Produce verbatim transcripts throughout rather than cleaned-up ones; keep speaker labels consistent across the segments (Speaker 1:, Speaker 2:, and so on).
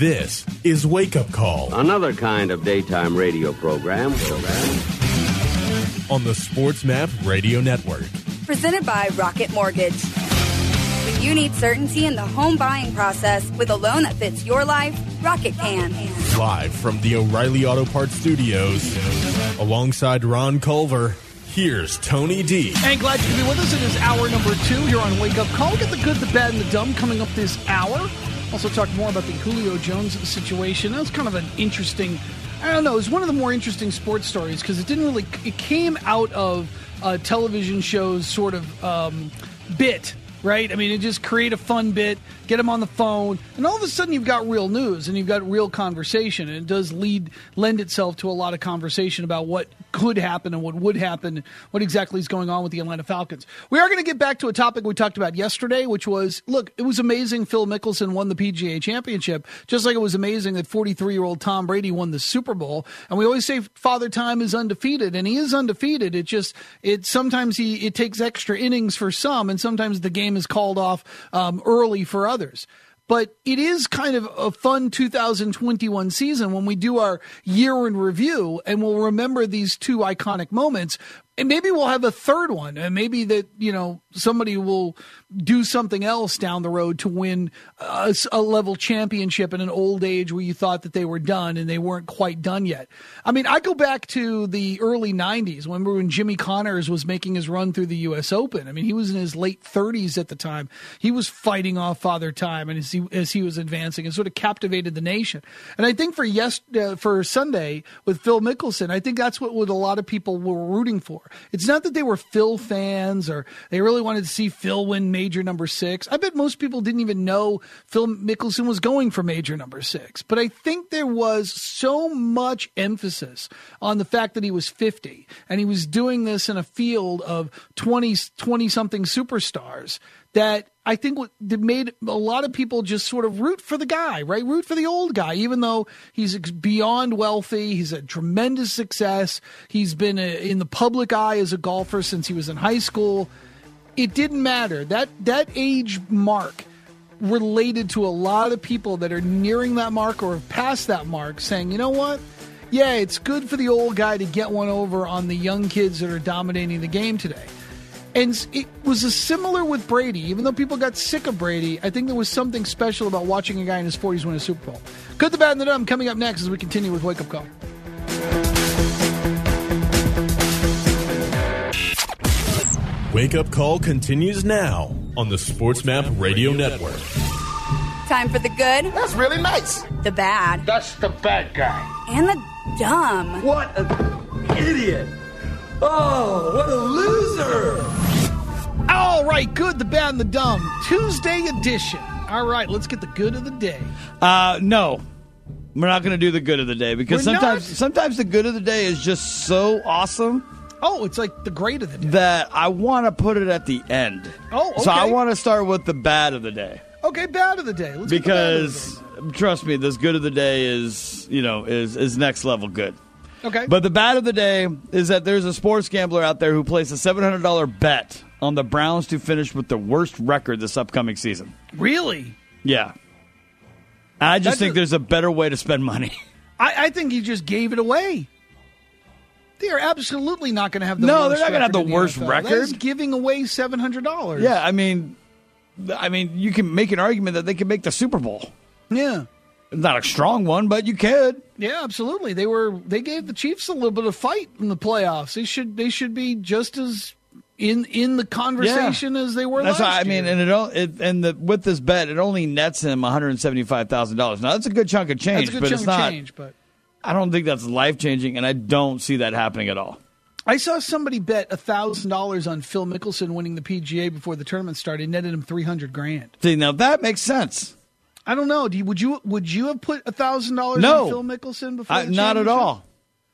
Speaker 1: This is Wake Up Call.
Speaker 2: Another kind of daytime radio program.
Speaker 1: On the Sports Map Radio Network.
Speaker 3: Presented by Rocket Mortgage. When you need certainty in the home buying process with a loan that fits your life, Rocket can.
Speaker 1: Live from the O'Reilly Auto Parts Studios, alongside Ron Culver, here's Tony D.
Speaker 4: And glad you can be with us. It is hour number two here on Wake Up Call. Get the good, the bad, and the dumb coming up this hour. Also talk more about the Julio Jones situation. That was kind of an interesting, I don't know, it was one of the more interesting sports stories because it didn't really, it came out of a television show's sort of um, bit, right? I mean, it just create a fun bit, get them on the phone, and all of a sudden you've got real news and you've got real conversation. And it does lead, lend itself to a lot of conversation about what could happen and what would happen, what exactly is going on with the Atlanta Falcons. We are going to get back to a topic we talked about yesterday, which was, look, it was amazing Phil Mickelson won the P G A Championship, just like it was amazing that forty-three-year-old Tom Brady won the Super Bowl. And we always say Father Time is undefeated, and he is undefeated. It just, it sometimes he it takes extra innings for some, and sometimes the game is called off um, early for others. But it is kind of a fun two thousand twenty-one season when we do our year in review, and we'll remember these two iconic moments. And maybe we'll have a third one, and maybe that, you know, somebody will do something else down the road to win a, a level championship in an old age where you thought that they were done and they weren't quite done yet. I mean, I go back to the early nineties, when when Jimmy Connors was making his run through the U S Open. I mean, he was in his late thirties at the time. He was fighting off Father Time, and as he, as he was advancing, and sort of captivated the nation. And I think for yes, uh, for Sunday with Phil Mickelson, I think that's what, what a lot of people were rooting for. It's not that they were Phil fans or they really wanted to see Phil win major number six. I bet most people didn't even know Phil Mickelson was going for major number six. But I think there was so much emphasis on the fact that he was fifty and he was doing this in a field of twenty, twenty-something superstars that I think what made a lot of people just sort of root for the guy, right? Root for the old guy, even though he's beyond wealthy. He's a tremendous success. He's been a, in the public eye as a golfer since he was in high school. It didn't matter. That that age mark related to a lot of people that are nearing that mark or have passed that mark, saying, you know what? Yeah, it's good for the old guy to get one over on the young kids that are dominating the game today. And it was a similar with Brady. Even though people got sick of Brady, I think there was something special about watching a guy in his forties win a Super Bowl. Good, the bad, and the dumb coming up next as we continue with Wake Up Call.
Speaker 1: Wake Up Call continues now on the Sports Map Radio Network.
Speaker 3: Time for the good.
Speaker 5: That's really nice.
Speaker 3: The bad.
Speaker 5: That's the bad guy.
Speaker 3: And the dumb.
Speaker 5: What an idiot. Oh, what a loser.
Speaker 4: All right, good, the bad, and the dumb. Tuesday edition. All right, let's get the good of the day.
Speaker 6: Uh, no, we're not going to do the good of the day because
Speaker 4: We're
Speaker 6: sometimes
Speaker 4: not?
Speaker 6: sometimes the good of the day is just so awesome
Speaker 4: Oh, it's like the great of the day.
Speaker 6: that I want to put it at the end.
Speaker 4: Oh, okay.
Speaker 6: So I want to start with the bad of the day
Speaker 4: Okay, bad of the day. Let's get the bad of the
Speaker 6: because trust me, this good of the day is, you know, is is next level good.
Speaker 4: day. Okay.
Speaker 6: But the bad of the day is that there's a sports gambler out there who placed a seven hundred dollars bet on the Browns to finish with the worst record this upcoming season.
Speaker 4: Really?
Speaker 6: Yeah. I just
Speaker 4: That's
Speaker 6: think
Speaker 4: a-
Speaker 6: there's a better way to spend money.
Speaker 4: I, I think he just gave it away. They are absolutely not going to have the
Speaker 6: No,
Speaker 4: worst
Speaker 6: they're not gonna have
Speaker 4: record
Speaker 6: the
Speaker 4: in
Speaker 6: worst
Speaker 4: N F L. That
Speaker 6: record.
Speaker 4: is giving away seven hundred dollars.
Speaker 6: Yeah, I mean, I mean, you can make an argument that they can make the Super Bowl.
Speaker 4: Yeah.
Speaker 6: Not a strong one, but you could.
Speaker 4: Yeah, absolutely. They were they gave the Chiefs a little bit of fight in the playoffs. They should they should be just as in in the conversation as they were
Speaker 6: That's
Speaker 4: last
Speaker 6: why I mean,
Speaker 4: year.
Speaker 6: and it, o- it and the with this bet, it only nets him one hundred seventy-five thousand dollars. Now that's a good chunk of change,
Speaker 4: That's a good
Speaker 6: but
Speaker 4: chunk
Speaker 6: it's
Speaker 4: of
Speaker 6: not.
Speaker 4: change, but
Speaker 6: I don't think that's life changing, and I don't see that happening at all.
Speaker 4: I saw somebody bet a thousand dollars on Phil Mickelson winning the P G A before the tournament started, netted him three hundred grand.
Speaker 6: See, now that makes sense.
Speaker 4: I don't know. Do you, would you would you have put a thousand dollars
Speaker 6: No.
Speaker 4: on Phil Mickelson before?
Speaker 6: I,
Speaker 4: the
Speaker 6: not at
Speaker 4: championship?
Speaker 6: all.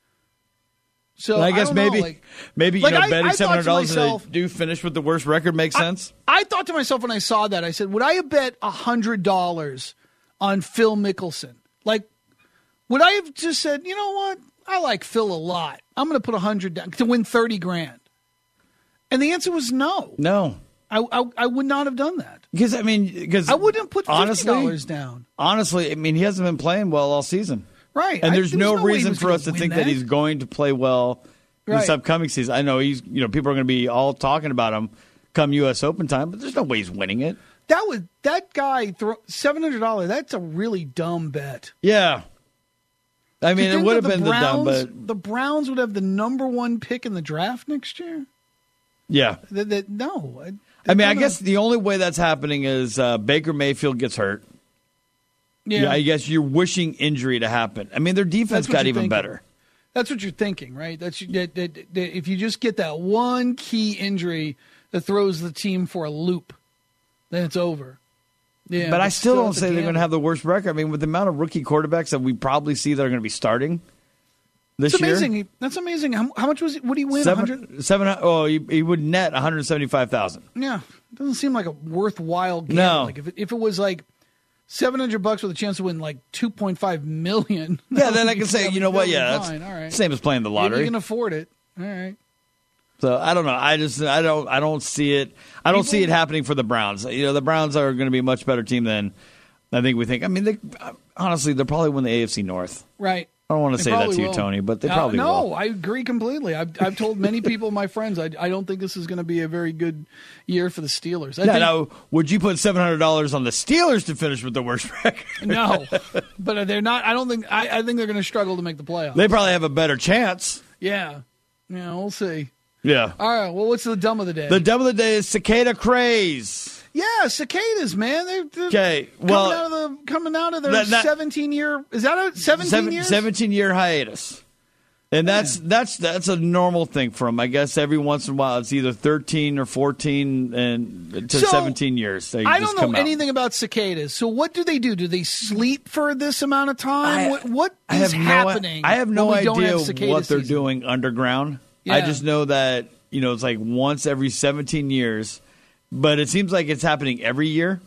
Speaker 4: So
Speaker 6: I guess
Speaker 4: don't know,
Speaker 6: maybe,
Speaker 4: like-
Speaker 6: maybe you
Speaker 4: like,
Speaker 6: know,
Speaker 4: I-
Speaker 6: betting
Speaker 4: I thought
Speaker 6: seven hundred
Speaker 4: to
Speaker 6: dollars and
Speaker 4: myself-
Speaker 6: they do finish with the worst record makes sense.
Speaker 4: I thought to myself when I saw that, I said, would I have bet one hundred dollars on Phil Mickelson? Like, would I have just said, you know what? I like Phil a lot. I'm going to put one hundred down to win thirty grand. And the answer was no.
Speaker 6: No,
Speaker 4: I, I I would not have done that.
Speaker 6: Because I mean, because
Speaker 4: I wouldn't put fifty
Speaker 6: honestly,
Speaker 4: dollars down.
Speaker 6: Honestly, I mean, he hasn't been playing well all season,
Speaker 4: right?
Speaker 6: And
Speaker 4: I,
Speaker 6: there's
Speaker 4: there
Speaker 6: no,
Speaker 4: no
Speaker 6: reason for us to think that. that he's going to play well
Speaker 4: right.
Speaker 6: this upcoming season. I know he's, you know, people are going to be all talking about him come U S Open time, but there's no way he's winning it.
Speaker 4: That was that guy throw seven hundred dollars. That's a really dumb bet.
Speaker 6: Yeah. I mean, it would have been
Speaker 4: Browns,
Speaker 6: the dumb, but
Speaker 4: the Browns would have the number one pick in the draft next year.
Speaker 6: Yeah.
Speaker 4: That, that, no. I,
Speaker 6: I mean, I guess the only way that's happening is uh, Baker Mayfield gets hurt.
Speaker 4: Yeah.
Speaker 6: yeah. I guess you're wishing injury to happen. I mean, their defense got even
Speaker 4: thinking.
Speaker 6: better.
Speaker 4: That's what you're thinking, right? That's that, that, that, if you just get that one key injury that throws the team for a loop, then it's over. Yeah,
Speaker 6: but I still,
Speaker 4: still
Speaker 6: don't say they're going to have the worst record. I mean, with the amount of rookie quarterbacks that we probably see that are going to be starting this
Speaker 4: That's amazing.
Speaker 6: year.
Speaker 4: He, that's amazing. How, how much was he, would he win?
Speaker 6: Seven, seven, oh, he, he would net one hundred seventy-five thousand dollars.
Speaker 4: Yeah. Doesn't seem like a worthwhile game.
Speaker 6: No.
Speaker 4: Like if it, if it was like seven hundred bucks with a chance to win like two point five million dollars.
Speaker 6: Yeah, then I can say, you know what? Yeah, that's
Speaker 4: fine. All right.
Speaker 6: Same as playing the lottery.
Speaker 4: Maybe you can afford it. All right.
Speaker 6: So I don't know. I just I don't I don't see it. I don't see it happening for the Browns. You know, the Browns are going to be a much better team than I think we think. I mean, they, honestly, they'll probably win the A F C North.
Speaker 4: Right.
Speaker 6: I don't want to
Speaker 4: They
Speaker 6: say that
Speaker 4: probably
Speaker 6: to you,
Speaker 4: will.
Speaker 6: Tony, but they
Speaker 4: Uh,
Speaker 6: probably
Speaker 4: no,
Speaker 6: will.
Speaker 4: I agree completely. I've, I've told many people, my friends, I, I don't think this is going to be a very good year for the Steelers. I
Speaker 6: Now,
Speaker 4: think,
Speaker 6: now, would you put seven hundred dollars on the Steelers to finish with the worst record?
Speaker 4: no, but they're not. I don't think. I, I think they're going to struggle to make the playoffs.
Speaker 6: They probably have a better chance.
Speaker 4: yeah, yeah. We'll see.
Speaker 6: Yeah.
Speaker 4: All right. Well, what's the dumb of the day?
Speaker 6: The dumb of the day is cicada craze.
Speaker 4: yeah, cicadas, man. They're, they're
Speaker 6: Okay, well,
Speaker 4: coming out of the coming out of their
Speaker 6: that- that-
Speaker 4: seventeen year. Is that a seventeen
Speaker 6: Seven,
Speaker 4: years?
Speaker 6: seventeen year hiatus. And that's that's that's a normal thing for them. I guess every once in a while it's either thirteen or fourteen and to
Speaker 4: So,
Speaker 6: seventeen years. They
Speaker 4: I
Speaker 6: just
Speaker 4: don't
Speaker 6: come
Speaker 4: know
Speaker 6: out.
Speaker 4: anything about cicadas. So what do they do? Do they sleep for this amount of time?
Speaker 6: I-
Speaker 4: what what
Speaker 6: I
Speaker 4: is
Speaker 6: have
Speaker 4: happening?
Speaker 6: No, I have no
Speaker 4: when we don't
Speaker 6: idea
Speaker 4: have cicada
Speaker 6: what they're
Speaker 4: season?
Speaker 6: doing underground.
Speaker 4: Yeah.
Speaker 6: I just know that, you know, it's like once every seventeen years, but it seems like it's happening every year.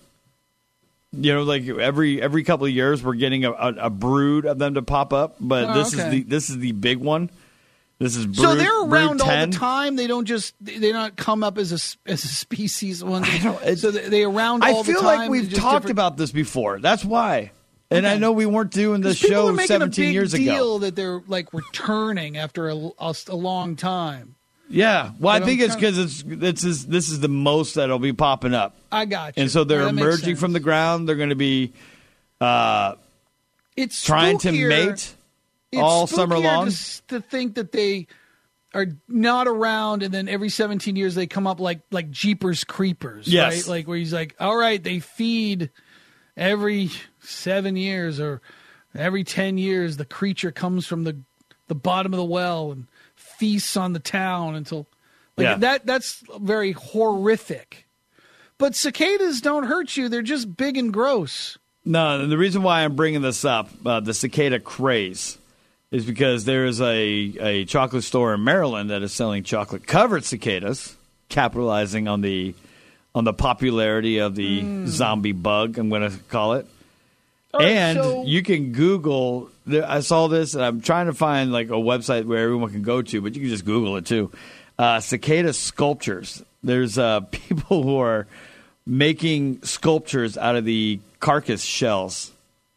Speaker 6: You know, like every every couple of years, we're getting a, a, a brood of them to pop up. But
Speaker 4: Oh,
Speaker 6: this
Speaker 4: okay.
Speaker 6: is the this is the big one. This is brood,
Speaker 4: So they're around
Speaker 6: brood
Speaker 4: all
Speaker 6: ten.
Speaker 4: the time. They don't just they don't come up as a as a species. One,
Speaker 6: I don't- it's-
Speaker 4: so they, they around all
Speaker 6: I
Speaker 4: the
Speaker 6: feel
Speaker 4: time.
Speaker 6: like we've
Speaker 4: just
Speaker 6: talked
Speaker 4: different-
Speaker 6: about this before. That's why. And
Speaker 4: Okay.
Speaker 6: I know we weren't doing this
Speaker 4: 'Cause people
Speaker 6: show
Speaker 4: are making
Speaker 6: seventeen
Speaker 4: a big
Speaker 6: years
Speaker 4: deal
Speaker 6: ago.
Speaker 4: that they're like returning after a, a, a long time.
Speaker 6: Yeah. Well, I
Speaker 4: But
Speaker 6: think
Speaker 4: I'm
Speaker 6: it's because it's it's is, this is the most that'll be popping up.
Speaker 4: I got you.
Speaker 6: And so they're
Speaker 4: Yeah, that makes
Speaker 6: emerging
Speaker 4: sense.
Speaker 6: from the ground. They're going to be uh,
Speaker 4: It's
Speaker 6: trying to
Speaker 4: spookier-
Speaker 6: mate
Speaker 4: it's
Speaker 6: all summer
Speaker 4: spookier
Speaker 6: long.
Speaker 4: To, s- to think that they are not around, and then every seventeen years they come up like like Jeepers Creepers,
Speaker 6: Yes.
Speaker 4: right? Like where he's like, all right, they feed every seven years or every ten years. The creature comes from the the bottom of the well and feasts on the town until like
Speaker 6: Yeah.
Speaker 4: that. That's very horrific. But cicadas don't hurt you; they're just big and gross.
Speaker 6: No, the reason why I'm bringing this up, uh, the cicada craze, is because there is a, a chocolate store in Maryland that is selling chocolate covered cicadas, capitalizing on the on the popularity of the
Speaker 4: Mm.
Speaker 6: zombie bug. I'm going to call it.
Speaker 4: All right,
Speaker 6: and
Speaker 4: so-
Speaker 6: you can Google. I saw this, and I'm trying to find like a website where everyone can go to, but you can just Google it too. Uh, cicada sculptures. There's uh, people who are making sculptures out of the carcass shells.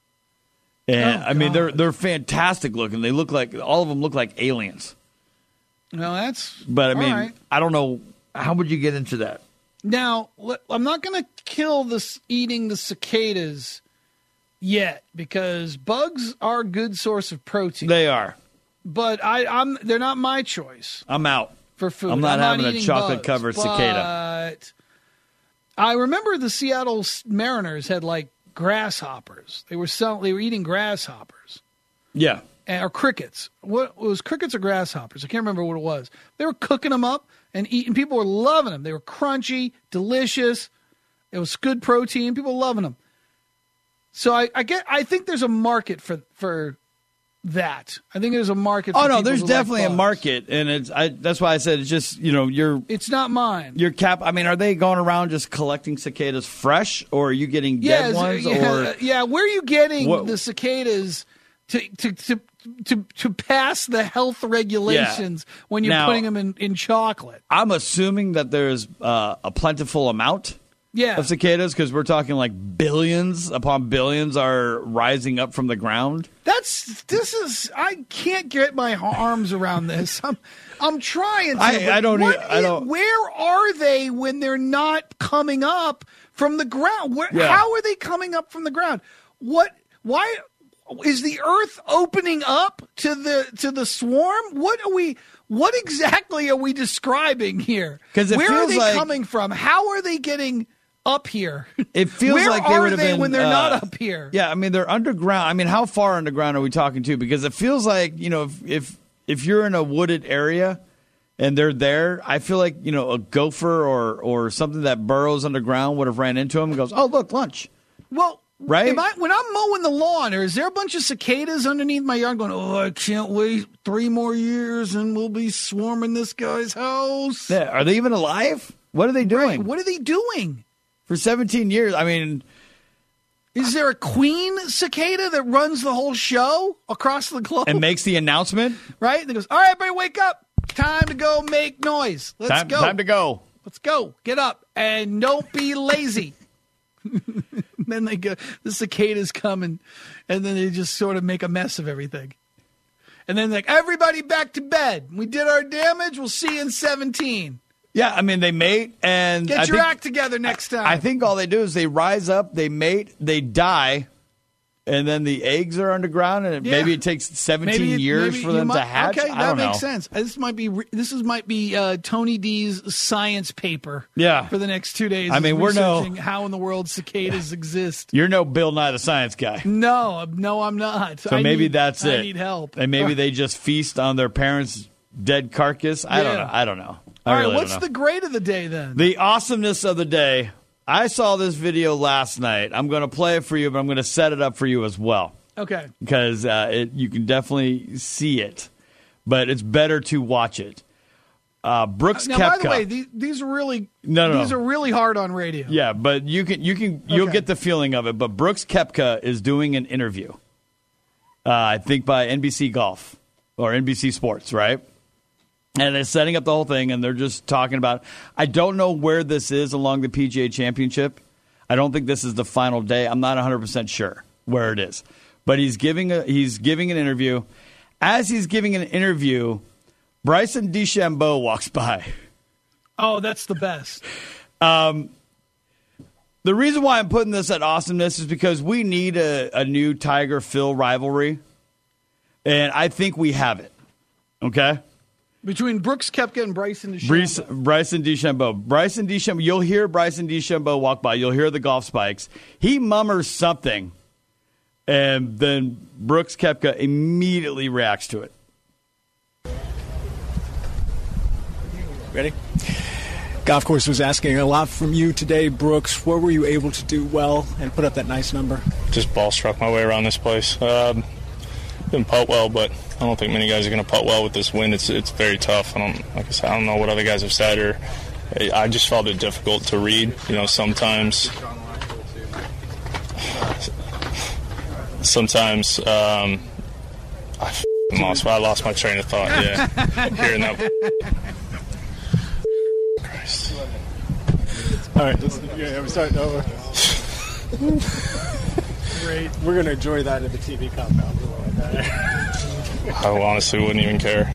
Speaker 6: And
Speaker 4: Oh,
Speaker 6: I mean, they're
Speaker 4: God.
Speaker 6: they're fantastic looking. They look like all of them look like aliens.
Speaker 4: No, that's.
Speaker 6: But I
Speaker 4: all
Speaker 6: mean,
Speaker 4: right.
Speaker 6: I don't know how would you get into that.
Speaker 4: Now, let- I'm not going to kill this eating the cicadas yet because bugs are a good source of protein.
Speaker 6: They are.
Speaker 4: but I, I'm they're not my choice
Speaker 6: I'm out.
Speaker 4: for food.
Speaker 6: I'm not having a
Speaker 4: eating
Speaker 6: chocolate-covered
Speaker 4: bugs,
Speaker 6: cicada.
Speaker 4: But I remember the Seattle Mariners had like grasshoppers. They were selling, they were eating grasshoppers.
Speaker 6: Yeah.
Speaker 4: Or crickets. What it was crickets or grasshoppers? I can't remember what it was. They were cooking them up and eating. People were loving them. They were crunchy, delicious. It was good protein. People were loving them. So I, I get. I think there's a market for for that. I think there's a market. For
Speaker 6: Oh no,
Speaker 4: people
Speaker 6: there's
Speaker 4: who
Speaker 6: definitely
Speaker 4: like
Speaker 6: a
Speaker 4: bugs.
Speaker 6: market, and it's. I, that's why I said it's just you know you're
Speaker 4: It's not mine.
Speaker 6: your cap. I mean, are they going around just collecting cicadas fresh, or are you getting
Speaker 4: Yeah,
Speaker 6: dead
Speaker 4: is-
Speaker 6: ones,
Speaker 4: yeah,
Speaker 6: or
Speaker 4: yeah. Where are you getting
Speaker 6: What-
Speaker 4: the cicadas to to to to, to pass the health regulations
Speaker 6: Yeah.
Speaker 4: when you're
Speaker 6: Now-
Speaker 4: putting them in, in chocolate.
Speaker 6: I'm assuming that there's uh, a plentiful amount
Speaker 4: Yeah.
Speaker 6: of cicadas because we're talking like billions upon billions are rising up from the ground.
Speaker 4: That's this is I can't get my arms around this. I'm I'm trying to.
Speaker 6: I-
Speaker 4: but
Speaker 6: I don't
Speaker 4: what
Speaker 6: e- I
Speaker 4: is-
Speaker 6: don't-
Speaker 4: Where are they when they're not coming up from the ground? Where,
Speaker 6: Yeah.
Speaker 4: How are they coming up from the ground? What? Why is the Earth opening up to the to the swarm? What are we? What exactly are we describing here?
Speaker 6: 'Cause it
Speaker 4: where are
Speaker 6: feels
Speaker 4: they
Speaker 6: like-
Speaker 4: coming from? How are they getting up here?
Speaker 6: It feels
Speaker 4: Where
Speaker 6: like they
Speaker 4: are
Speaker 6: would have
Speaker 4: they
Speaker 6: been
Speaker 4: when they're
Speaker 6: uh,
Speaker 4: not up here?
Speaker 6: Yeah, I mean they're underground. I mean, how far underground are we talking to? Because it feels like you know if if, if you're in a wooded area and they're there, I feel like you know a gopher or or something that burrows underground would have ran into them and goes, "Oh, look, lunch."
Speaker 4: Well,
Speaker 6: Right?
Speaker 4: Am I, when I'm mowing the lawn, or is there a bunch of cicadas underneath my yard going, oh, I can't wait three more years and we'll be swarming this guy's house?
Speaker 6: Yeah, are they even alive? What are they doing
Speaker 4: Right. What are they doing?
Speaker 6: for seventeen years? I mean,
Speaker 4: Is there a queen cicada that runs the whole show across the globe?
Speaker 6: and makes the announcement.
Speaker 4: right? That goes, all right, everybody wake up. Time to go make noise. Let's
Speaker 6: Time,
Speaker 4: go.
Speaker 6: time to go.
Speaker 4: Let's go. Get up. And don't be lazy. Then they go, the cicadas come and, and then they just sort of make a mess of everything. And then like, everybody back to bed. We did our damage. We'll see you in seventeen.
Speaker 6: Yeah, I mean they mate and
Speaker 4: Get
Speaker 6: I
Speaker 4: your
Speaker 6: think,
Speaker 4: act together next time.
Speaker 6: I think all they do is they rise up, they mate, they die, and then the eggs are underground, and it,
Speaker 4: Yeah.
Speaker 6: maybe it takes seventeen
Speaker 4: Maybe it-
Speaker 6: years
Speaker 4: maybe
Speaker 6: for
Speaker 4: you
Speaker 6: them
Speaker 4: might-
Speaker 6: to hatch.
Speaker 4: Okay,
Speaker 6: I
Speaker 4: that
Speaker 6: don't
Speaker 4: makes
Speaker 6: know.
Speaker 4: sense. This might be re- this is might be uh, Tony D's science paper.
Speaker 6: Yeah.
Speaker 4: for the next two days.
Speaker 6: I mean,
Speaker 4: is
Speaker 6: we're no-
Speaker 4: researching how in the world cicadas exist.
Speaker 6: You're no Bill Nye the Science Guy.
Speaker 4: No, no, I'm not.
Speaker 6: So
Speaker 4: I
Speaker 6: maybe
Speaker 4: need-
Speaker 6: that's it.
Speaker 4: I need help.
Speaker 6: And maybe they just feast on their parents' dead carcass. I don't
Speaker 4: Yeah.
Speaker 6: know. I don't know. I
Speaker 4: All right,
Speaker 6: really
Speaker 4: what's
Speaker 6: don't know.
Speaker 4: the grade of the day then?
Speaker 6: The awesomeness of the day. I saw this video last night. I'm going to play it for you, but I'm going to set it up for you as well
Speaker 4: okay.
Speaker 6: because uh, it, you can definitely see it, but it's better to watch it. Uh, Brooks
Speaker 4: Now,
Speaker 6: Koepka.
Speaker 4: by the way, these, these are really
Speaker 6: No, no,
Speaker 4: these
Speaker 6: no.
Speaker 4: are really hard on radio.
Speaker 6: Yeah, but you can you can you'll
Speaker 4: Okay.
Speaker 6: get the feeling of it. But Brooks Koepka is doing an interview. Uh, I think by N B C Golf or N B C Sports, right? And they're setting up the whole thing, and they're just talking about. I don't know where this is along the P G A Championship. I don't think this is the final day. I'm not one hundred percent sure where it is, but he's giving a he's giving an interview. As he's giving an interview, Bryson DeChambeau walks by.
Speaker 4: Oh, that's the best.
Speaker 6: The reason why I'm putting this at awesomeness is because we need a, a new Tiger-Phil rivalry, and I think we have it. Okay?
Speaker 4: Between Brooks Koepka and Bryson DeChambeau.
Speaker 6: Bryce, Bryson DeChambeau. Bryson DeChambeau. You'll hear Bryson DeChambeau walk by. You'll hear the golf spikes. He mummers something, and then Brooks Koepka immediately reacts to it.
Speaker 7: Ready? Golf course was asking a lot from you today, Brooks. What were you able to do well and put up that nice number?
Speaker 8: Just ball struck my way around this place. Um, didn't putt well, but I don't think many guys are going to putt well with this wind. It's it's very tough. I don't like I said. I don't know what other guys have said, or I just felt it difficult to read. You know, sometimes, sometimes um, I f***ing lost. I lost my train of thought. Yeah, hearing that. Christ.
Speaker 7: All right, let's, yeah, we're starting over. Great. We're going to enjoy that at the T V compound.
Speaker 8: I honestly wouldn't even care.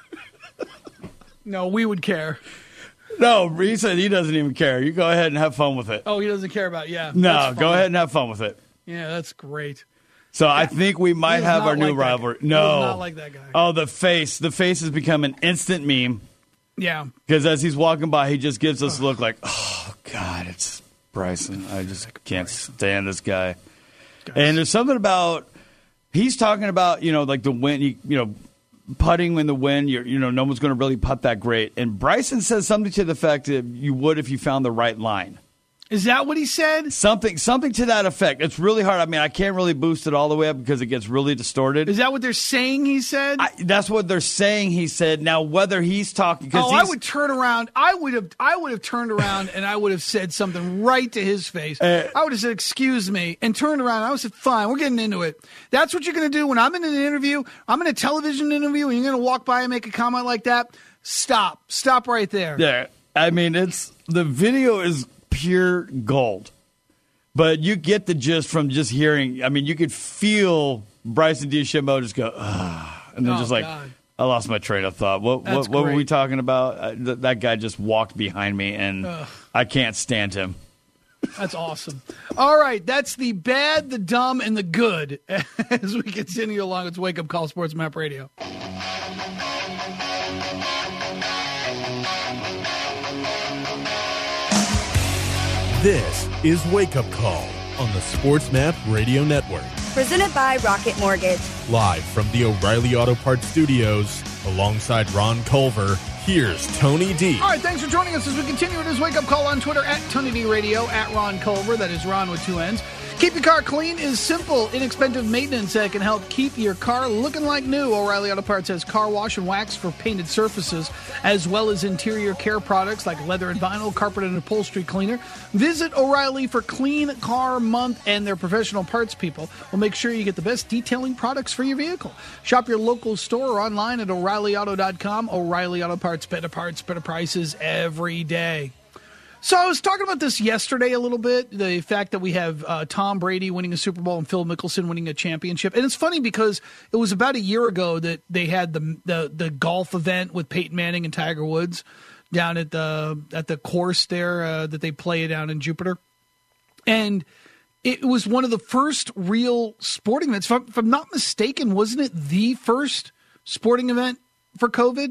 Speaker 4: No, we would care.
Speaker 6: No, he said he doesn't even care. You go ahead and have fun with it.
Speaker 4: Oh, he doesn't care about yeah.
Speaker 6: No,
Speaker 4: that's
Speaker 6: go
Speaker 4: fine.
Speaker 6: ahead and have fun with it.
Speaker 4: Yeah, that's great.
Speaker 6: So I think we might
Speaker 4: He is
Speaker 6: have
Speaker 4: not
Speaker 6: our new
Speaker 4: like that
Speaker 6: rivalry.
Speaker 4: guy. He
Speaker 6: No,
Speaker 4: is not like that guy.
Speaker 6: Oh, the face. The face has become an instant meme
Speaker 4: Yeah.
Speaker 6: because as he's walking by, he just gives us a look like, oh, God, it's Bryson. I just can't stand this guy. And there's something about, he's talking about, you know, like the wind, you, you know, putting in the wind, you're, you know, no one's going to really putt that great. And Bryson says something to the fact that you would if you found the right line.
Speaker 4: Is that what he said?
Speaker 6: Something something to that effect. It's really hard. I mean, I can't really boost it all the way up because it gets really distorted.
Speaker 4: Is that what they're saying he said?
Speaker 6: I, that's what they're saying he said. Now, whether he's talking...
Speaker 4: Oh,
Speaker 6: he's,
Speaker 4: I would turn around. I would have I would have turned around and I would have said something right to his face.
Speaker 6: Uh,
Speaker 4: I would have said, excuse me, and turned around. I would have said, fine, we're getting into it. That's what you're going to do when I'm in an interview. I'm in a television interview, and you're going to walk by and make a comment like that. Stop. Stop right there.
Speaker 6: Yeah. I mean, it's the video is pure gold. But you get the gist from just hearing. I mean, you could feel Bryson DeChambeau just go, ah, and then
Speaker 4: oh,
Speaker 6: just like,
Speaker 4: God.
Speaker 6: I lost my train of thought. What
Speaker 4: That's
Speaker 6: what, what were
Speaker 4: great.
Speaker 6: we talking about? Uh, th- that guy just walked behind me, and
Speaker 4: Ugh.
Speaker 6: I can't stand him.
Speaker 4: That's awesome. All right, that's the bad, the dumb, and the good as we continue along. It's Wake Up Call Sports Map Radio.
Speaker 1: This is Wake Up Call on the Sports Map Radio Network.
Speaker 3: Presented by Rocket Mortgage.
Speaker 1: Live from the O'Reilly Auto Parts Studios, alongside Ron Culver, here's Tony D.
Speaker 4: All right, thanks for joining us as we continue. It is Wake Up Call on Twitter at Tony D Radio, at Ron Culver. That is Ron with two N's. Keep your car clean is simple, inexpensive maintenance that can help keep your car looking like new. O'Reilly Auto Parts has car wash and wax for painted surfaces, as well as interior care products like leather and vinyl, carpet and upholstery cleaner. Visit O'Reilly for Clean Car Month, and their professional parts people will make sure you get the best detailing products for your vehicle. Shop your local store or online at O'Reilly Auto dot com. O'Reilly Auto Parts, better parts, better prices every day. So I was talking about this yesterday a little bit, the fact that we have uh, Tom Brady winning a Super Bowl and Phil Mickelson winning a championship. And it's funny because it was about a year ago that they had the the, the golf event with Peyton Manning and Tiger Woods down at the at the course there uh, that they play down in Jupiter. And it was one of the first real sporting events. If I'm, if I'm not mistaken, wasn't it the first sporting event for COVID?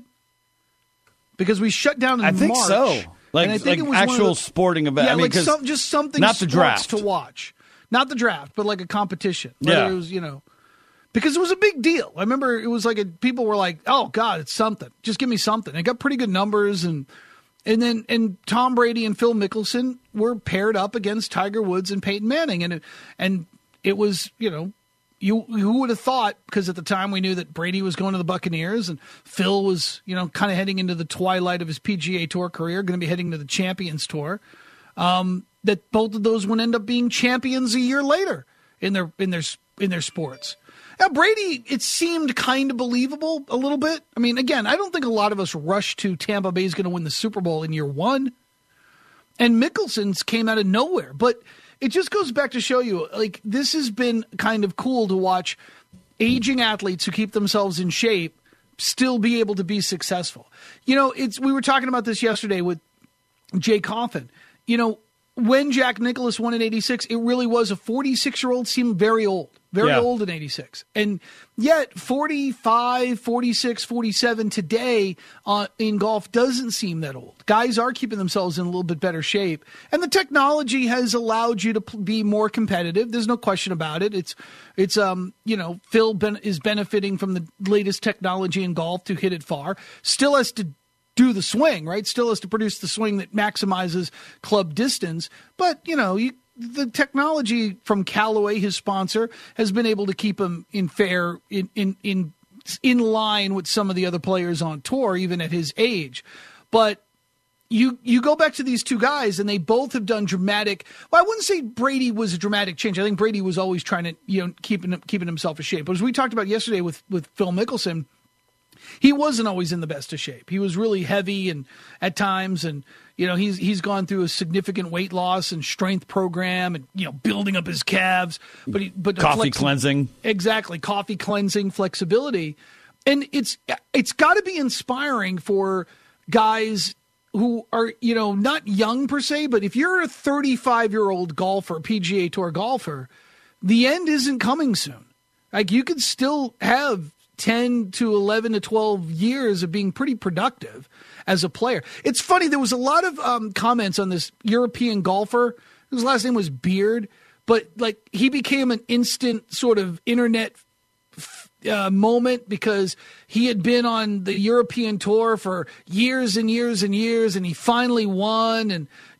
Speaker 4: Because we shut down in
Speaker 6: I think
Speaker 4: March.
Speaker 6: so. Like,
Speaker 4: And I think
Speaker 6: like
Speaker 4: it was one of
Speaker 6: actual
Speaker 4: the-
Speaker 6: sporting event.
Speaker 4: Yeah,
Speaker 6: I mean,
Speaker 4: like
Speaker 6: 'cause
Speaker 4: some, just something
Speaker 6: not the
Speaker 4: sports
Speaker 6: draft.
Speaker 4: to watch. Not the draft, but like a competition. Whether
Speaker 6: Yeah.
Speaker 4: it was, you know, because it was a big deal. I remember it was like a, people were like, "Oh God, it's something. Just give me something." It got pretty good numbers, and and then and Tom Brady and Phil Mickelson were paired up against Tiger Woods and Peyton Manning, and it, and it was, you know. You who would have thought, because at the time we knew that Brady was going to the Buccaneers and Phil was, you know, kind of heading into the twilight of his P G A Tour career, going to be heading to the Champions Tour, um, that both of those would end up being champions a year later in their in their in their sports. Now, Brady, it seemed kind of believable a little bit. I mean, again, I don't think a lot of us rushed to Tampa Bay is going to win the Super Bowl in year one. And Mickelson's came out of nowhere. But it just goes back to show you, like, this has been kind of cool to watch aging athletes who keep themselves in shape still be able to be successful. You know, it's we were talking about this yesterday with Jay Coffin. You know, when Jack Nicklaus won in eighty-six, it really was a forty-six-year-old seemed very old. Very
Speaker 6: Yeah.
Speaker 4: old in eighty-six. And yet forty-five, forty-six, forty-seven today uh, in golf doesn't seem that old. Guys are keeping themselves in a little bit better shape. And the technology has allowed you to p- be more competitive. There's no question about it. It's, it's um, you know, Phil ben- is benefiting from the latest technology in golf to hit it far. Still has to do the swing, right? Still has to produce the swing that maximizes club distance. But, you know, you the technology from Callaway, his sponsor, has been able to keep him in fair in in in in line with some of the other players on tour, even at his age. But you you go back to these two guys, and they both have done dramatic. Well, I wouldn't say Brady was a dramatic change. I think Brady was always trying to, you know, keeping keeping himself in shape. But as we talked about yesterday with with Phil Mickelson, he wasn't always in the best of shape. He was really heavy and at times, and you know, he's he's gone through a significant weight loss and strength program, and you know, building up his calves. But he, but the
Speaker 6: Coffee
Speaker 4: flexi-
Speaker 6: cleansing,
Speaker 4: exactly, coffee cleansing, flexibility, and it's it's got to be inspiring for guys who are, you know, not young per se, but if you're a thirty-five year old golfer, P G A Tour golfer, the end isn't coming soon. Like, you could still have ten to eleven to twelve years of being pretty productive as a player. It's funny, there was a lot of um, comments on this European golfer whose last name was Beard, but like he became an instant sort of internet uh, moment because he had been on the European tour for years and years and years, and he finally won and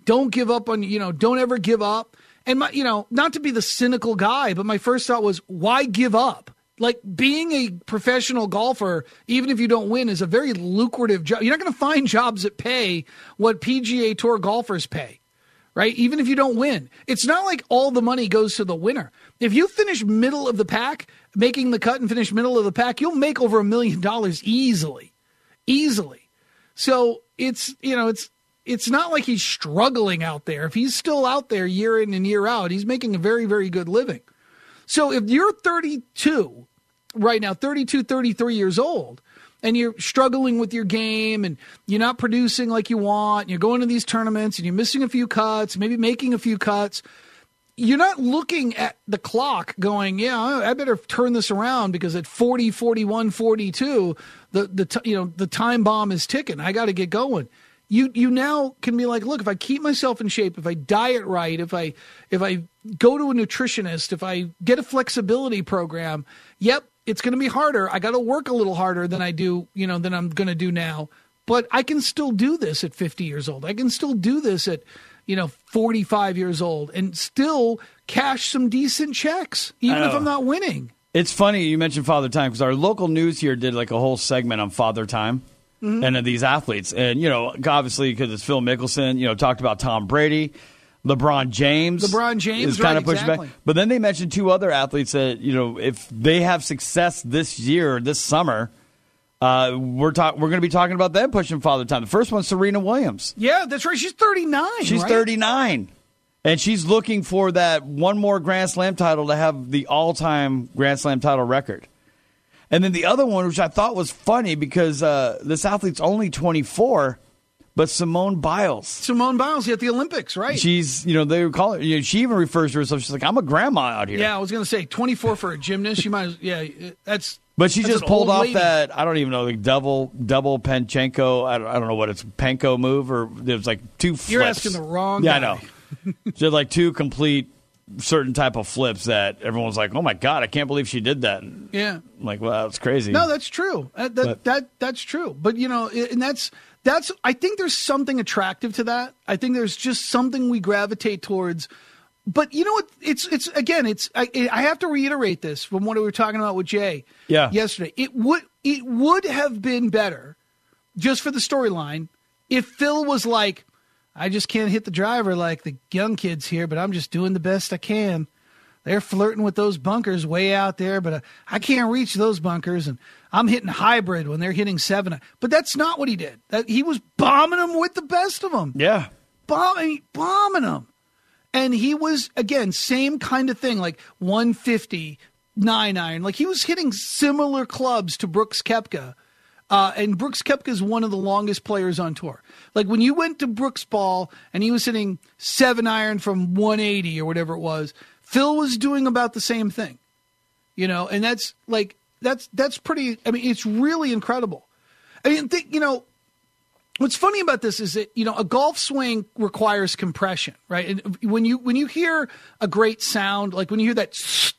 Speaker 4: don't give up on, you know, don't ever give up. And, my, you know, not to be the cynical guy, but my first thought was, why give up? Like, being a professional golfer, even if you don't win, is a very lucrative job. You're not going to find jobs that pay what P G A Tour golfers pay, right? Even if you don't win. It's not like all the money goes to the winner. If you finish middle of the pack, making the cut and finish middle of the pack, you'll make over a million dollars easily. Easily. So it's, you know, it's, It's not like he's struggling out there. If he's still out there year in and year out, he's making a very, very good living. So if you're thirty-two right now, thirty-two, thirty-three years old, and you're struggling with your game and you're not producing like you want, and you're going to these tournaments and you're missing a few cuts, maybe making a few cuts, you're not looking at the clock going, yeah, I better turn this around because at forty, forty-one, forty-two, the, the, t- you know, the time bomb is ticking. I got to get going. You you now can be like, look, if I keep myself in shape, if I diet right, if I if I go to a nutritionist, if I get a flexibility program, yep, it's going to be harder. I got to work a little harder than I do, you know, than I'm going to do now. But I can still do this at fifty years old. I can still do this at, you know, forty-five years old and still cash some decent checks, even if I'm not winning.
Speaker 6: It's funny you mentioned Father Time because our local news here did like a whole segment on Father Time. Mm-hmm. And uh, these athletes. And, you know, obviously, because it's Phil Mickelson, you know, talked about Tom Brady, LeBron James.
Speaker 4: LeBron James,
Speaker 6: is kind
Speaker 4: right,
Speaker 6: of pushing
Speaker 4: exactly.
Speaker 6: back. But then they mentioned two other athletes that, you know, if they have success this year, this summer, uh, we're talk- we're going to be talking about them pushing Father Time. The first one's Serena Williams.
Speaker 4: Yeah, that's right. She's thirty-nine,
Speaker 6: She's
Speaker 4: right?
Speaker 6: thirty-nine. And she's looking for that one more Grand Slam title to have the all-time Grand Slam title record. And then the other one, which I thought was funny because uh, this athlete's only twenty-four, but Simone Biles.
Speaker 4: Simone Biles at the Olympics, right?
Speaker 6: She's, you know, they were calling, you know, she even refers to herself, she's like, I'm a grandma out here.
Speaker 4: Yeah, I was going to say, twenty-four for a gymnast. You might, yeah, that's.
Speaker 6: But she
Speaker 4: that's
Speaker 6: just pulled off
Speaker 4: lady.
Speaker 6: that, I don't even know, like double, double Penchenko, I don't, I don't know what it's, Penko move, or it was like two flips.
Speaker 4: You're asking the wrong
Speaker 6: yeah,
Speaker 4: guy.
Speaker 6: I know. She had like two complete certain type of flips that everyone was like, oh my God, I can't believe she did that. And
Speaker 4: yeah.
Speaker 6: I'm like, well, that's crazy.
Speaker 4: No, that's true. That, that,
Speaker 6: But-
Speaker 4: that that's true. But, you know, and that's, that's, I think there's something attractive to that. I think there's just something we gravitate towards. But you know what? It's, it's, again, it's, I, I have to reiterate this from what we were talking about with Jay
Speaker 6: Yeah.
Speaker 4: yesterday. It would, it would have been better just for the storyline if Phil was like, I just can't hit the driver like the young kids here, but I'm just doing the best I can. They're flirting with those bunkers way out there, but I can't reach those bunkers, and I'm hitting hybrid when they're hitting seven. But that's not what he did. That, he was bombing them with the best of them.
Speaker 6: Yeah.
Speaker 4: Bombing, bombing them. And he was, again, same kind of thing, like one fifty, nine iron. Like he was hitting similar clubs to Brooks Koepka. Uh, and Brooks Koepka is one of the longest players on tour. Like when you went to Brooks Ball and he was hitting seven iron from one eighty or whatever it was, Phil was doing about the same thing, you know, and that's like, that's, that's pretty, I mean, it's really incredible. I mean, think, you know, what's funny about this is that, you know, a golf swing requires compression, right? And when you, when you hear a great sound, like when you hear that,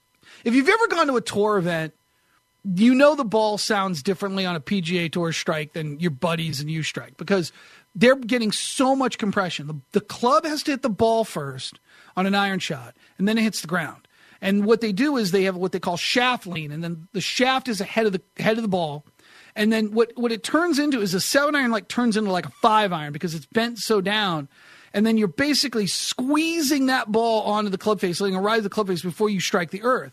Speaker 4: if you've ever gone to a tour event, you know the ball sounds differently on a P G A Tour strike than your buddies and you strike because they're getting so much compression. The, the club has to hit the ball first on an iron shot, and then it hits the ground. And what they do is they have what they call shaft lean, and then the shaft is ahead of the head of the ball. And then what, what it turns into is a seven iron like turns into like a five iron because it's bent so down. And then you're basically squeezing that ball onto the club face, letting it rise the club face before you strike the earth.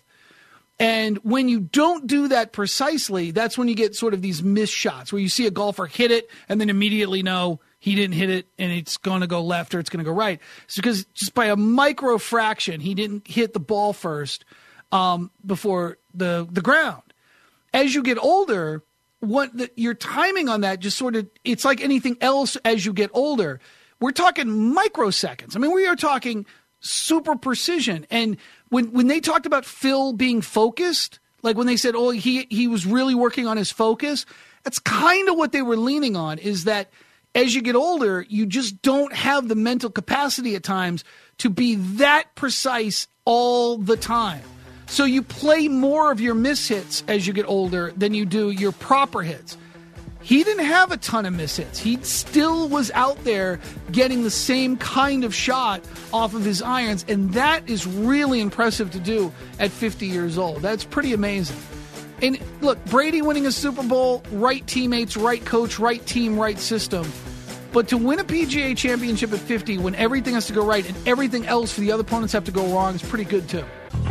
Speaker 4: And when you don't do that precisely, that's when you get sort of these missed shots where you see a golfer hit it and then immediately know he didn't hit it and it's going to go left or it's going to go right. It's because just by a micro fraction, he didn't hit the ball first um, before the, the ground. As you get older, what the, your timing on that just sort of, it's like anything else as you get older. We're talking microseconds. I mean, we are talking super precision. And when when they talked about Phil being focused, like when they said, oh, he he was really working on his focus, that's kind of what they were leaning on, is that as you get older, you just don't have the mental capacity at times to be that precise all the time. So you play more of your miss hits as you get older than you do your proper hits. he didn't have a ton of miss hits. He still was out there getting the same kind of shot off of his irons, and that is really impressive to do at fifty years old. That's pretty amazing. And look, Brady winning a Super Bowl, right teammates, right coach, right team, right system. But to win a P G A championship at fifty when everything has to go right and everything else for the other opponents have to go wrong is pretty good too.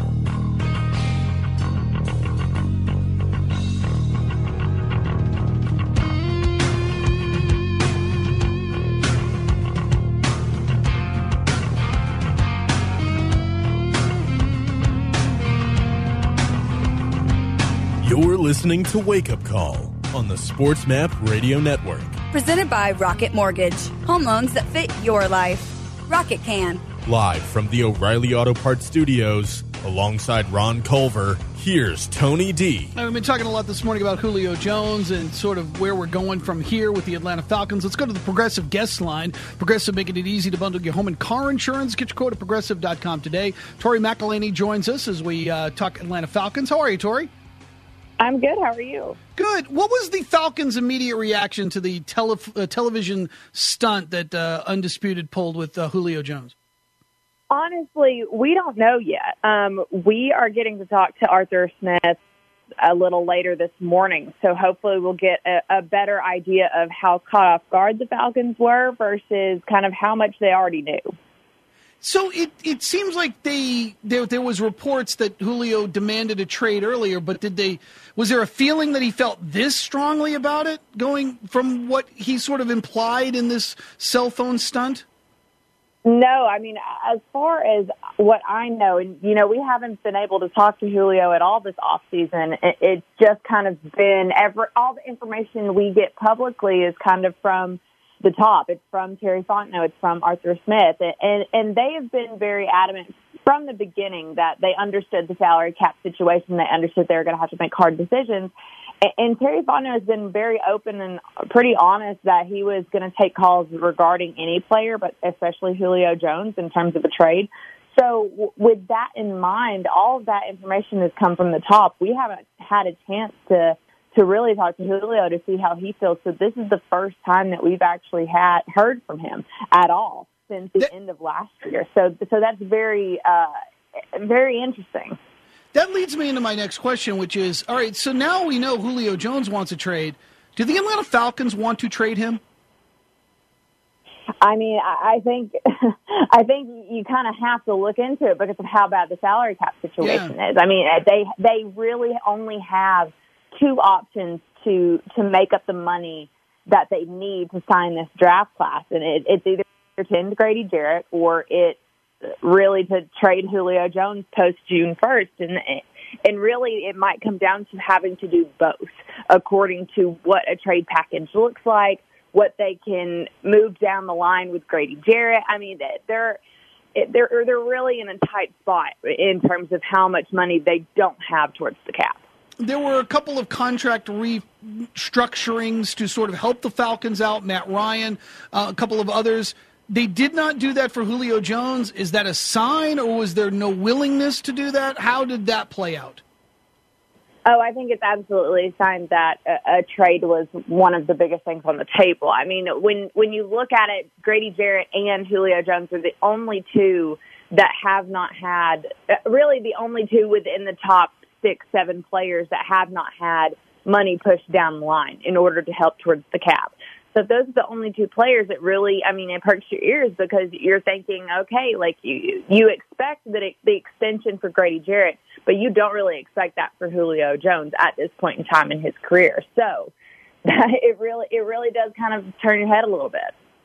Speaker 1: You're listening to Wake Up Call on the SportsMap Radio Network.
Speaker 3: Presented by Rocket Mortgage. Home loans that fit your life. Rocket can.
Speaker 1: Live from the O'Reilly Auto Parts Studios, alongside Ron Culver, here's Tony D.
Speaker 4: We've been talking a lot this morning about Julio Jones and sort of where we're going from here with the Atlanta Falcons. Let's go to the Progressive guest line. Progressive making it easy to bundle your home and car insurance. Get your quote at progressive dot com today. Tori McElhaney joins us as we uh, talk Atlanta Falcons. How are you, Tori?
Speaker 9: I'm good. How are you?
Speaker 4: Good. What was the Falcons' immediate reaction to the tele- uh, television stunt that uh, Undisputed pulled with uh, Julio Jones?
Speaker 9: Honestly, we don't know yet. Um, we are getting to talk to Arthur Smith a little later this morning, so hopefully we'll get a, a better idea of how caught off guard the Falcons were versus kind of how much they already knew.
Speaker 4: So it, it seems like they there there was reports that Julio demanded a trade earlier, but did they was there a feeling that he felt this strongly about it, going from what he sort of implied in this cell phone stunt?
Speaker 9: No, I mean, as far as what I know, and you know, we haven't been able to talk to Julio at all this offseason. It, it's just kind of been every all the information we get publicly is kind of from the top. It's from Terry Fontenot. It's from Arthur Smith. And, and they have been very adamant from the beginning that they understood the salary cap situation. They understood they were going to have to make hard decisions. And, and Terry Fontenot has been very open and pretty honest that he was going to take calls regarding any player, but especially Julio Jones in terms of a trade. So w- with that in mind, all of that information has come from the top. We haven't had a chance to to really talk to Julio to see how he feels. So this is the first time that we've actually had heard from him at all since the that, end of last year. So so that's very, uh, very interesting.
Speaker 4: That leads me into my next question, which is, all right, so now we know Julio Jones wants a trade. Do the Atlanta Falcons want to trade him?
Speaker 9: I mean, I think I think you kind of have to look into it because of how bad the salary cap situation yeah. is. I mean, they they really only have two options to to make up the money that they need to sign this draft class. And it, it's either to end Grady Jarrett or it's really to trade Julio Jones post June first. And, and really it might come down to having to do both according to what a trade package looks like, what they can move down the line with Grady Jarrett. I mean, they're they're they're really in a tight spot in terms of how much money they don't have towards the cap.
Speaker 4: There were a couple of contract restructurings to sort of help the Falcons out. Matt Ryan, uh, a couple of others. They did not do that for Julio Jones. Is that a sign, or was there no willingness to do that? How did that play out?
Speaker 9: Oh, I think it's absolutely a sign that a, a trade was one of the biggest things on the table. I mean, when when you look at it, Grady Jarrett and Julio Jones are the only two that have not had, really the only two within the top six, seven players that have not had money pushed down the line in order to help towards the cap. So if those are the only two players, it really, I mean, it perks your ears because you're thinking, okay, like you you expect that it, the extension for Grady Jarrett, but you don't really expect that for Julio Jones at this point in time in his career. So it really it really does kind of turn your head a little bit.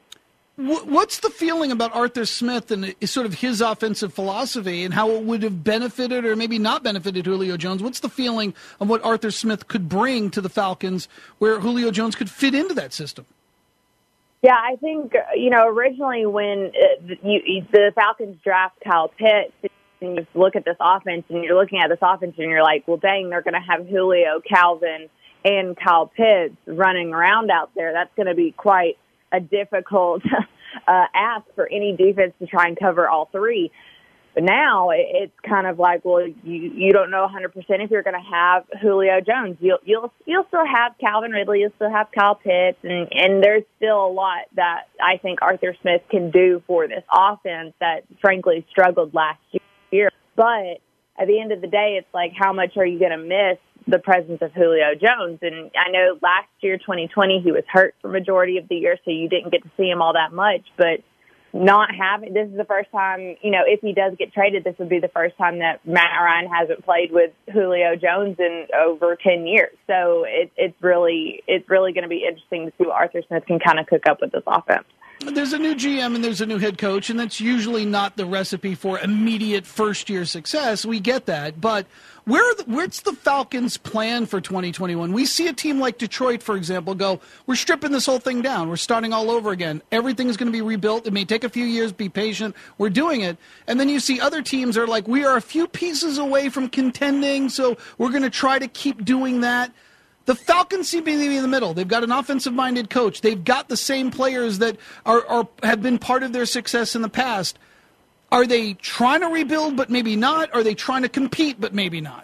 Speaker 4: What's the feeling about Arthur Smith and sort of his offensive philosophy and how it would have benefited or maybe not benefited Julio Jones? What's the feeling of what Arthur Smith could bring to the Falcons where Julio Jones could fit into that system?
Speaker 9: Yeah, I think, you know, originally when uh, you, the Falcons draft Kyle Pitts, and you look at this offense and you're looking at this offense and you're like, well, dang, they're going to have Julio, Calvin, and Kyle Pitts running around out there. That's going to be quite a difficult uh, ask for any defense to try and cover all three. But now it's kind of like, well, you you don't know one hundred percent if you're going to have Julio Jones. You'll you'll you'll still have Calvin Ridley. You'll still have Kyle Pitts, and and there's still a lot that I think Arthur Smith can do for this offense that frankly struggled last year. But at the end of the day, it's like, how much are you going to miss the presence of Julio Jones? And I know last year, twenty twenty, he was hurt for majority of the year, so you didn't get to see him all that much, but not having, this is the first time, you know, if he does get traded, this would be the first time that Matt Ryan hasn't played with Julio Jones in over ten years. So it, it's really, it's really going to be interesting to see what Arthur Smith can kind of cook up with this offense.
Speaker 4: There's a new G M and there's a new head coach, and that's usually not the recipe for immediate first-year success. We get that. But where are the, where's the Falcons' plan for twenty twenty-one? We see a team like Detroit, for example, go, we're stripping this whole thing down. We're starting all over again. Everything is going to be rebuilt. It may take a few years. Be patient. We're doing it. And then you see other teams are like, we are a few pieces away from contending, so we're going to try to keep doing that. The Falcons seem to be in the middle. They've got an offensive-minded coach. They've got the same players that are, are have been part of their success in the past. Are they trying to rebuild but maybe not? Are they trying to compete but maybe not?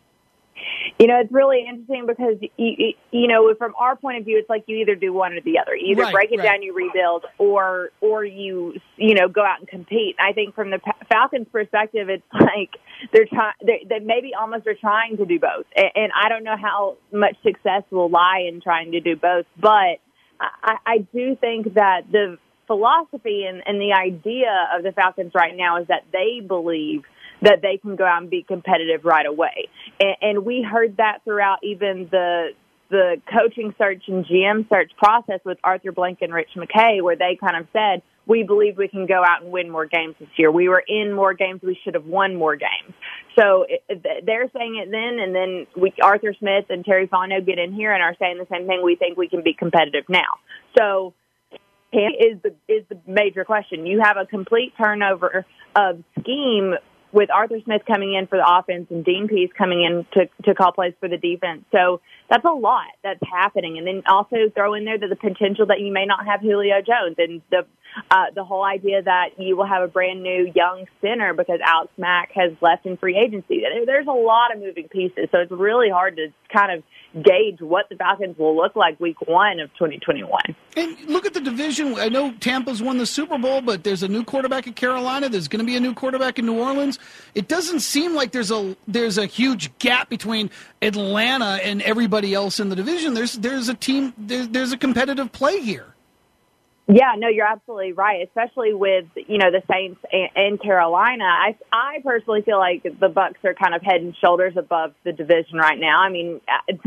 Speaker 9: You know, it's really interesting because, you, you know, from our point of view, it's like you either do one or the other. You either
Speaker 4: right,
Speaker 9: break it
Speaker 4: right.
Speaker 9: down, you rebuild, or or you, you know, go out and compete. I think from the Falcons' perspective, it's like they're trying, they, they maybe almost are trying to do both. And, and I don't know how much success will lie in trying to do both, but I, I do think that the philosophy and, and the idea of the Falcons right now is that they believe that they can go out and be competitive right away. And, and we heard that throughout even the the coaching search and G M search process with Arthur Blank and Rich McKay, where they kind of said, we believe we can go out and win more games this year. We were in more games. We should have won more games. So it, they're saying it then, and then we, Arthur Smith and Terry Fontenot get in here and are saying the same thing. We think we can be competitive now. So is the is the major question. You have a complete turnover of scheme with Arthur Smith coming in for the offense and Dean Pease coming in to, to call plays for the defense. So that's a lot that's happening. And then also throw in there the, the potential that you may not have Julio Jones and the uh, the whole idea that you will have a brand new young center because Alex Mack has left in free agency. There's a lot of moving pieces. So it's really hard to kind of gauge what the Falcons will look like week one of twenty twenty-one.
Speaker 4: And look at the division. I know Tampa's won the Super Bowl, but there's a new quarterback at Carolina. There's going to be a new quarterback in New Orleans. It doesn't seem like there's a there's a huge gap between Atlanta and everybody else in the division. There's there's a team. There's, there's a competitive play here.
Speaker 9: Yeah, no, you're absolutely right, especially with, you know, the Saints and, and Carolina. I, I personally feel like the Bucs are kind of head and shoulders above the division right now. I mean,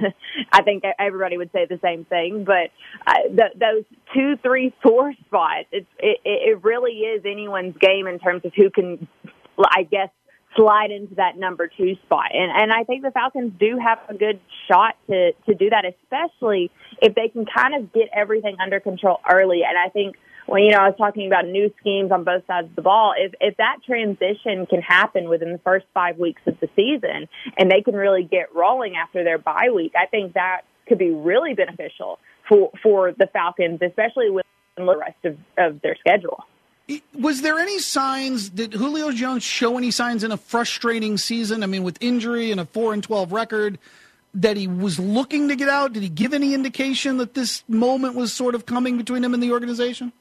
Speaker 9: I think everybody would say the same thing, but uh, the, those two, three, four spots, it's, it, it really is anyone's game in terms of who can, I guess, slide into that number two spot. And and I think the Falcons do have a good shot to, to do that, especially if they can kind of get everything under control early. And I think when, you know, I was talking about new schemes on both sides of the ball, if, if that transition can happen within the first five weeks of the season and they can really get rolling after their bye week, I think that could be really beneficial for, for the Falcons, especially with the rest of, of their schedule.
Speaker 4: Was there any signs, did Julio Jones show any signs in a frustrating season? I mean, with injury and a four and twelve record, that he was looking to get out? Did he give any indication that this moment was sort of coming between him and the organization?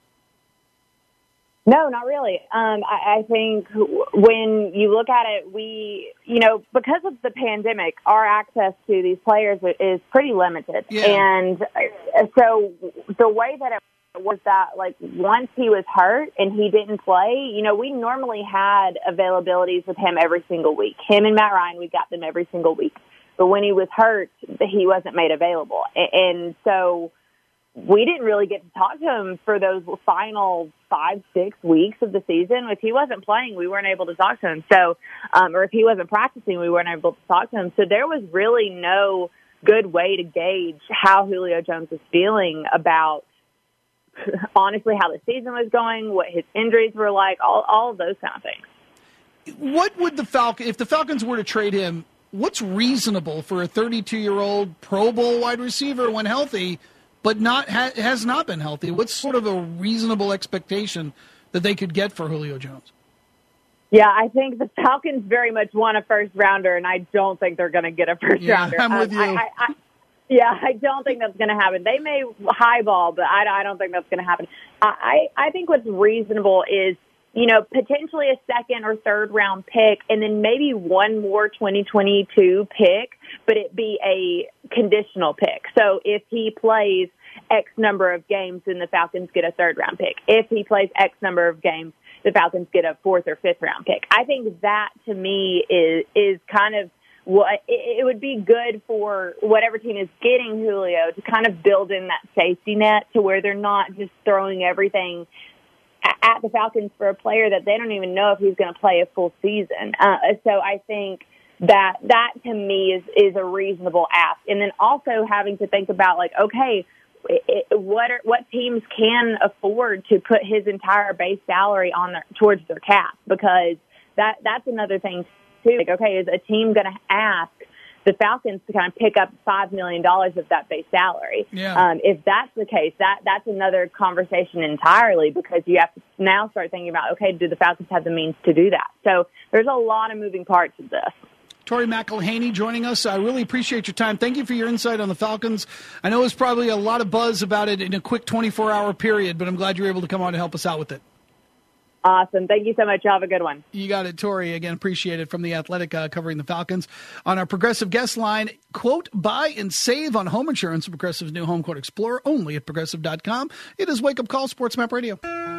Speaker 9: No, not really. Um, I, I think when you look at it, we, you know, because of the pandemic, our access to these players is pretty limited.
Speaker 4: Yeah.
Speaker 9: And so the way that it was that, like, once he was hurt and he didn't play, you know, we normally had availabilities with him every single week. Him and Matt Ryan, we got them every single week. But when he was hurt, he wasn't made available. And so we didn't really get to talk to him for those final five, six weeks of the season. If he wasn't playing, we weren't able to talk to him. So, um, or if he wasn't practicing, we weren't able to talk to him. So there was really no good way to gauge how Julio Jones was feeling about, honestly, how the season was going, what his injuries were like, all, all of those kind of things.
Speaker 4: What would the Falcons, if the Falcons were to trade him, what's reasonable for a thirty-two-year-old Pro Bowl wide receiver when healthy, but not ha- has not been healthy? What's sort of a reasonable expectation that they could get for Julio Jones?
Speaker 9: Yeah, I think the Falcons very much want a first rounder, and I don't think they're going to get a first
Speaker 4: yeah,
Speaker 9: rounder.
Speaker 4: I'm with
Speaker 9: um,
Speaker 4: you.
Speaker 9: I, I, I, yeah, I don't think that's going to happen. They may highball, but I, I don't think that's going to happen. I, I think what's reasonable is, you know, potentially a second or third round pick, and then maybe one more twenty twenty-two pick, but it be a conditional pick. So if he plays X number of games, then the Falcons get a third round pick. If he plays X number of games, the Falcons get a fourth or fifth round pick. I think that, to me, is is kind of what it, it would be good for whatever team is getting Julio to kind of build in that safety net to where they're not just throwing everything at, at the Falcons for a player that they don't even know if he's going to play a full season. Uh, so I think that that, to me, is, is a reasonable ask. And then also having to think about, like, okay, It, what are, what teams can afford to put his entire base salary on their, towards their cap? Because that that's another thing too. Like, okay, is a team going to ask the Falcons to kind of pick up five million dollars of that base salary?
Speaker 4: Yeah.
Speaker 9: Um, if that's the case, that that's another conversation entirely, because you have to now start thinking about, okay, do the Falcons have the means to do that? So there's a lot of moving parts of this.
Speaker 4: Tori McElhaney joining us. I really appreciate your time. Thank you for your insight on the Falcons. I know there's probably a lot of buzz about it in a quick twenty-four hour period, but I'm glad you're able to come on and help us out with it.
Speaker 9: Awesome. Thank you so much. You have a good one.
Speaker 4: You got it, Tori. Again, appreciate it, from The Athletic, uh, covering the Falcons. On our Progressive guest line, quote, buy and save on home insurance. Progressive's new Home Quote Explorer, only at Progressive dot com. It is Wake Up Call, Sports Map Radio.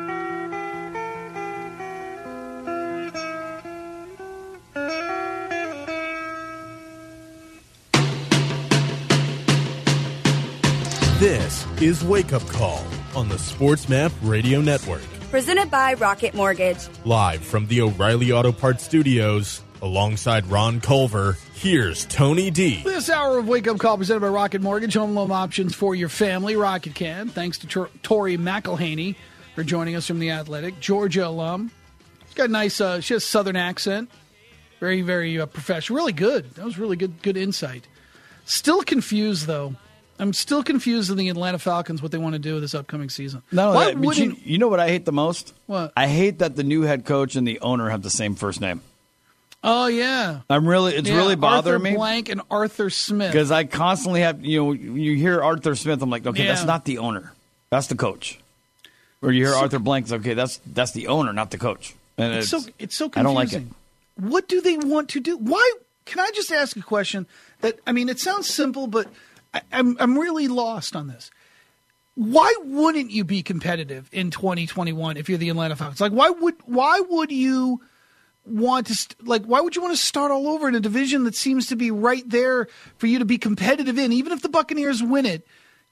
Speaker 1: This is Wake Up Call on the Sports Map Radio Network.
Speaker 3: Presented by Rocket Mortgage.
Speaker 1: Live from the O'Reilly Auto Parts Studios, alongside Ron Culver, here's Tony D.
Speaker 4: This hour of Wake Up Call presented by Rocket Mortgage. Home loan options for your family. Rocket can. Thanks to Tor- Tori McElhaney for joining us from The Athletic. Georgia alum. She's got a nice, uh, she has a southern accent. Very, very uh, professional. Really good. That was really good, good insight. Still confused, though. I'm still confused in the Atlanta Falcons, what they want to do this upcoming season.
Speaker 6: No,
Speaker 4: Why
Speaker 6: that, but you, you know what I hate the most?
Speaker 4: What?
Speaker 6: I hate that the new head coach and the owner have the same first name.
Speaker 4: Oh, yeah.
Speaker 6: I'm really, it's
Speaker 4: yeah,
Speaker 6: really bothering
Speaker 4: Arthur
Speaker 6: me.
Speaker 4: Blank and Arthur Smith.
Speaker 6: Because I constantly have, you know, you hear Arthur Smith, I'm like, okay,
Speaker 4: Yeah.
Speaker 6: that's not the owner. That's the coach. Or you hear
Speaker 4: So-
Speaker 6: Arthur Blank, it's okay, that's that's the owner, not the coach. And
Speaker 4: It's,
Speaker 6: it's,
Speaker 4: so it's so confusing.
Speaker 6: I don't like it.
Speaker 4: What do they want to do? Why? Can I just ask a question? That I mean, it sounds simple, but I, I'm I'm really lost on this. Why wouldn't you be competitive in twenty twenty-one if you're the Atlanta Falcons? Like, why would why would you want to st- like why would you want to start all over in a division that seems to be right there for you to be competitive in? Even if the Buccaneers win it,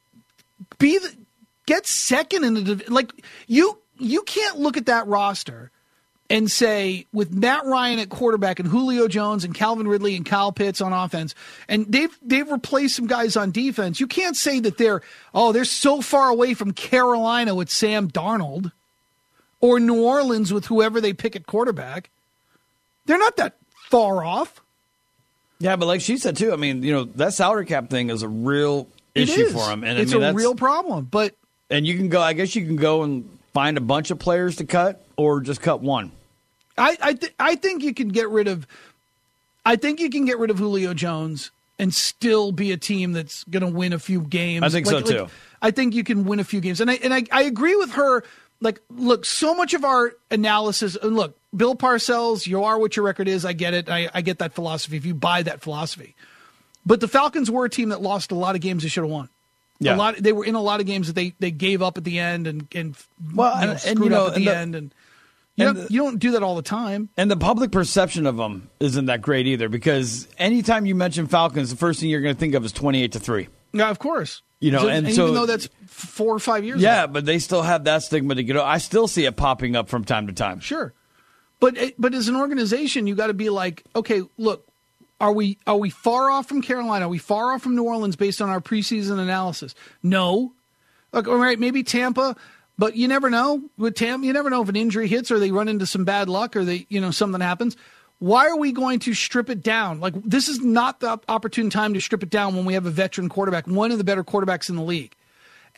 Speaker 4: be the, get second in the div- like you you can't look at that roster and say, with Matt Ryan at quarterback and Julio Jones and Calvin Ridley and Kyle Pitts on offense, and they've they've replaced some guys on defense, you can't say that they're, oh, they're so far away from Carolina with Sam Darnold or New Orleans with whoever they pick at quarterback. They're not that far off.
Speaker 6: Yeah, but like she said, too, I mean, you know, that salary cap thing is a real
Speaker 4: It
Speaker 6: issue
Speaker 4: is.
Speaker 6: for them. And
Speaker 4: it's
Speaker 6: I mean,
Speaker 4: a
Speaker 6: that's,
Speaker 4: real problem. But
Speaker 6: And you can go, I guess you can go and find a bunch of players to cut or just cut one.
Speaker 4: I I, th- I think you can get rid of I think you can get rid of Julio Jones and still be a team that's going to win a few games.
Speaker 6: I think
Speaker 4: like,
Speaker 6: so, too.
Speaker 4: Like, I think you can win a few games. And I and I, I agree with her. Like, look, so much of our analysis, and look, Bill Parcells, you are what your record is. I get it. I, I get that philosophy if you buy that philosophy. But the Falcons were a team that lost a lot of games they should have won.
Speaker 6: Yeah.
Speaker 4: A lot. They were in a lot of games that they, they gave up at the end and, and
Speaker 6: Well,
Speaker 4: you know,
Speaker 6: and-
Speaker 4: screwed
Speaker 6: and, you know,
Speaker 4: up at the,
Speaker 6: and the-
Speaker 4: end. And you,
Speaker 6: and
Speaker 4: don't,
Speaker 6: the-
Speaker 4: you don't do that all the time.
Speaker 6: And the public perception of them isn't that great either, because anytime you mention Falcons, the first thing you're going to think of is twenty-eight to three.
Speaker 4: Yeah, of course.
Speaker 6: You know,
Speaker 4: So-
Speaker 6: and
Speaker 4: and
Speaker 6: so-
Speaker 4: even though that's f- four or five years
Speaker 6: Yeah,
Speaker 4: ago.
Speaker 6: but they still have that stigma to get over. I still see it popping up from time to time.
Speaker 4: Sure. But but as an organization, you got to be like, okay, look, are we are we far off from Carolina? Are we far off from New Orleans based on our preseason analysis? No. Look, all right, maybe Tampa, but you never know. With Tampa, you never know if an injury hits or they run into some bad luck or they, you know, something happens. Why are we going to strip it down? Like, this is not the opportune time to strip it down when we have a veteran quarterback, one of the better quarterbacks in the league.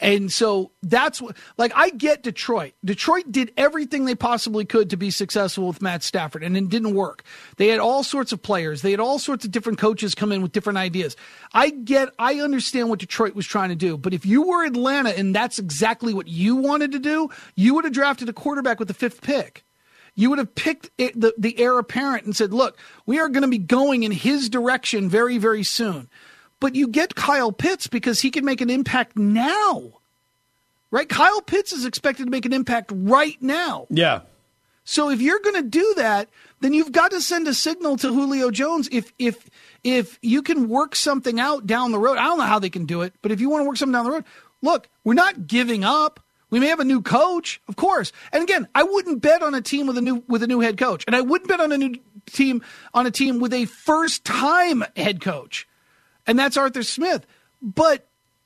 Speaker 4: And so that's what, like, I get Detroit. Detroit did everything they possibly could to be successful with Matt Stafford, and it didn't work. They had all sorts of players. They had all sorts of different coaches come in with different ideas. I get, I understand what Detroit was trying to do, but if you were Atlanta and that's exactly what you wanted to do, you would have drafted a quarterback with the fifth pick. You would have picked it, the, the heir apparent and said, look, we are going to be going in his direction very, very soon. But you get Kyle Pitts because he can make an impact now, right? Kyle Pitts is expected to make an impact right now.
Speaker 6: Yeah.
Speaker 4: So if you're going to do that, then you've got to send a signal to Julio Jones. If if if you can work something out down the road, I don't know how they can do it, but if you want to work something down the road, look, we're not giving up. We may have a new coach, of course. And again, I wouldn't bet on a team with a new with a new head coach, and I wouldn't bet on a new team on a team with a first time head coach. And that's Arthur Smith. But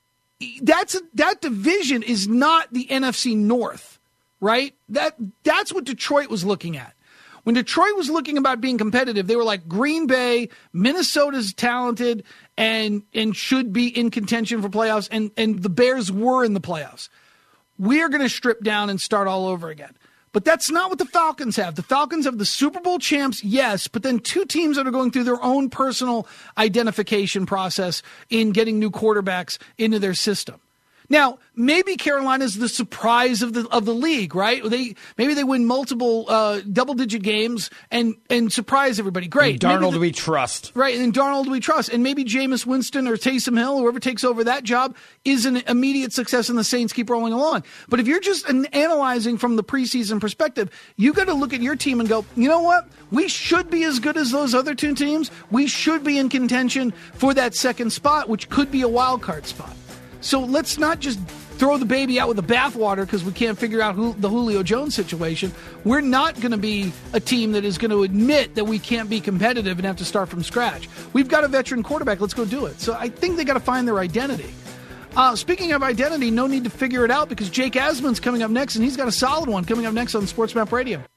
Speaker 4: that's a, that division is not the N F C North, right? That that's what Detroit was looking at. When Detroit was looking about being competitive, they were like Green Bay, Minnesota's talented and and should be in contention for playoffs, and, and the Bears were in the playoffs. We are going to strip down and start all over again. But that's not what the Falcons have. The Falcons have the Super Bowl champs, yes, but then two teams that are going through their own personal identification process in getting new quarterbacks into their system. Now, maybe Carolina's the surprise of the of the league, right? They maybe they win multiple uh, double-digit games and and surprise everybody. Great.
Speaker 6: And Darnold
Speaker 4: the,
Speaker 6: we trust.
Speaker 4: Right, and Darnold we trust. And maybe Jameis Winston or Taysom Hill, whoever takes over that job, is an immediate success and the Saints keep rolling along. But if you're just an, analyzing from the preseason perspective, you got to look at your team and go, you know what? We should be as good as those other two teams. We should be in contention for that second spot, which could be a wild card spot. So let's not just throw the baby out with the bathwater because we can't figure out who, the Julio Jones situation. We're not going to be a team that is going to admit that we can't be competitive and have to start from scratch. We've got a veteran quarterback. Let's go do it. So I think they got to find their identity. Uh, speaking of identity, no need to figure it out because Jake Asman's coming up next, and he's got a solid one coming up next on SportsMap Radio.